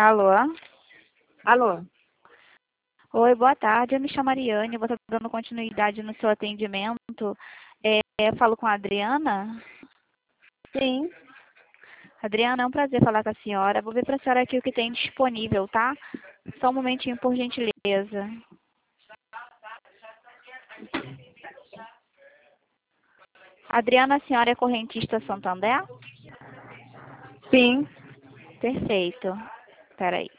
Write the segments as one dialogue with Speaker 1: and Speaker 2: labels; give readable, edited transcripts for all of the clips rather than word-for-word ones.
Speaker 1: Alô?
Speaker 2: Alô?
Speaker 1: Oi, boa tarde. Eu me chamo Ariane. Você está dando continuidade no seu atendimento. Eu falo com a Adriana.
Speaker 2: Sim.
Speaker 1: Adriana, é um prazer falar com a senhora. Vou ver para a senhora aqui o que tem disponível, tá? Só um momentinho, por gentileza. Adriana, a senhora é correntista Santander?
Speaker 2: Sim.
Speaker 1: Perfeito. Espera aí.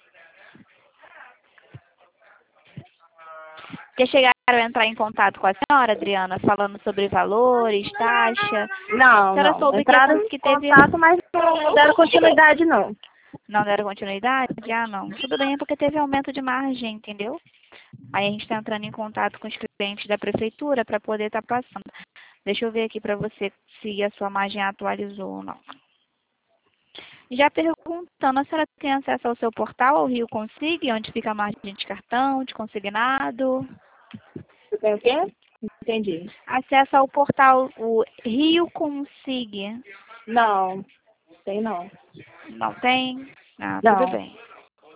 Speaker 1: Porque chegaram a entrar em contato com a senhora, Adriana, falando sobre valores, taxa. A senhora
Speaker 2: Não.
Speaker 1: soube
Speaker 2: Entraram em
Speaker 1: que teve...
Speaker 2: contato, mas não deram continuidade, não.
Speaker 1: Não deram continuidade? Ah, não. Tudo bem, é porque teve aumento de margem, entendeu? Aí a gente está entrando em contato com os clientes da prefeitura para poder estar passando. Deixa eu ver aqui para você se a sua margem atualizou ou não. Já perguntando, a senhora tem acesso ao seu portal, ao Rio Consig, onde fica a margem de cartão, de consignado?
Speaker 2: Você tem o quê? Entendi.
Speaker 1: Acesso ao portal, o Rio Consig.
Speaker 2: Não. Tem não.
Speaker 1: Não tem? Ah, tudo
Speaker 2: Não.
Speaker 1: bem.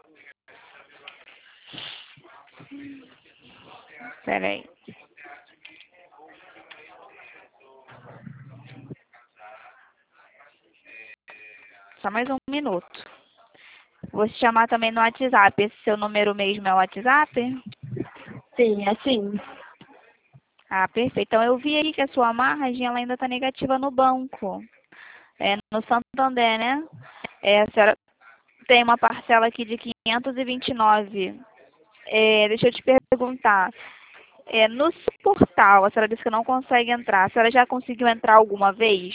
Speaker 1: Espera aí. Só mais um minuto. Vou te chamar também no WhatsApp. Esse seu número mesmo é o WhatsApp?
Speaker 2: Sim, é sim.
Speaker 1: Ah, perfeito. Então, eu vi aí que a sua margem ela ainda está negativa no banco. No Santander, né? A senhora tem uma parcela aqui de 529. Deixa eu te perguntar. No seu portal, a senhora disse que não consegue entrar. A senhora já conseguiu entrar alguma vez?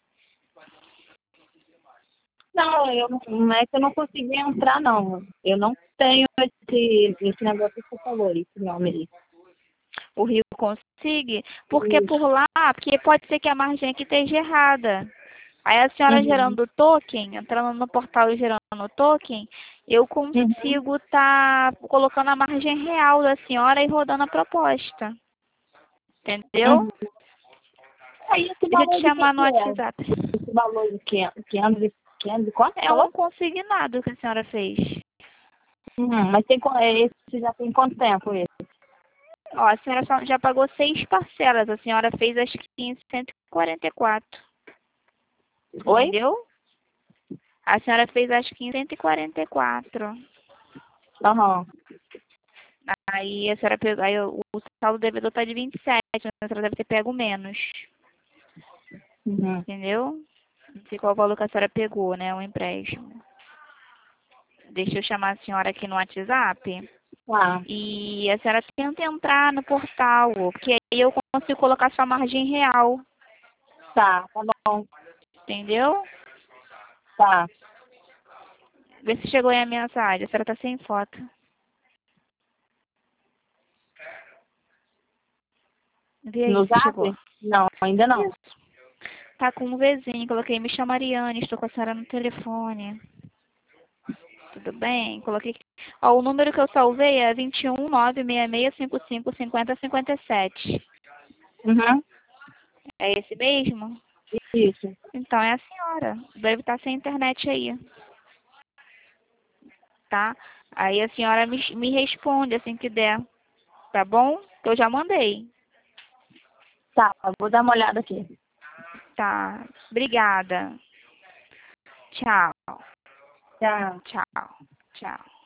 Speaker 2: Não, não é que eu não consegui entrar, não. Eu não tenho esse negócio que você falou, esse nome aí.
Speaker 1: O Rio Consig? Porque por lá, porque pode ser que a margem aqui esteja errada. Aí a senhora
Speaker 2: Uhum.
Speaker 1: gerando token, entrando no portal e gerando token, eu
Speaker 2: Uhum.
Speaker 1: consigo estar colocando a margem real da senhora e rodando a proposta. Entendeu?
Speaker 2: Uhum. Aí esse
Speaker 1: Deixa eu te
Speaker 2: valor de
Speaker 1: chamar no
Speaker 2: que é?
Speaker 1: WhatsApp.
Speaker 2: Esse valor de 500 e quanto?
Speaker 1: É
Speaker 2: Falou?
Speaker 1: um consignado que a senhora fez.
Speaker 2: Mas esse já tem quanto tempo esse?
Speaker 1: Ó, a senhora já pagou 6 parcelas. A senhora fez acho que em 144.
Speaker 2: Oi?
Speaker 1: Entendeu? A senhora fez acho que em 144.
Speaker 2: Aham.
Speaker 1: Aí a senhora pegou, aí o saldo devedor tá de 27, então a senhora deve ter pego menos.
Speaker 2: Uhum.
Speaker 1: Entendeu? Não sei qual o valor que a senhora pegou, né? O empréstimo. Deixa eu chamar a senhora aqui no WhatsApp.
Speaker 2: Tá.
Speaker 1: E a senhora tenta entrar no portal, porque aí eu consigo colocar sua margem real.
Speaker 2: Tá bom.
Speaker 1: Entendeu?
Speaker 2: Tá.
Speaker 1: Vê se chegou aí a mensagem. A senhora tá sem foto. Vê aí
Speaker 2: No
Speaker 1: se
Speaker 2: Zap?
Speaker 1: chegou.
Speaker 2: Não, ainda não.
Speaker 1: Isso. Tá com um Vzinho. Coloquei, me chama Ariane, estou com a senhora no telefone. Tudo bem? Coloquei. Ó, o número que eu salvei é 21 966555057.
Speaker 2: Uhum.
Speaker 1: É esse mesmo?
Speaker 2: Isso.
Speaker 1: Então é a senhora. Deve estar sem internet aí, tá? Aí a senhora me responde assim que der, tá bom? Que eu já mandei.
Speaker 2: Tá, vou dar uma olhada aqui.
Speaker 1: Tá. Obrigada. Tchau.
Speaker 2: Tchau.
Speaker 1: Tchau. Tchau.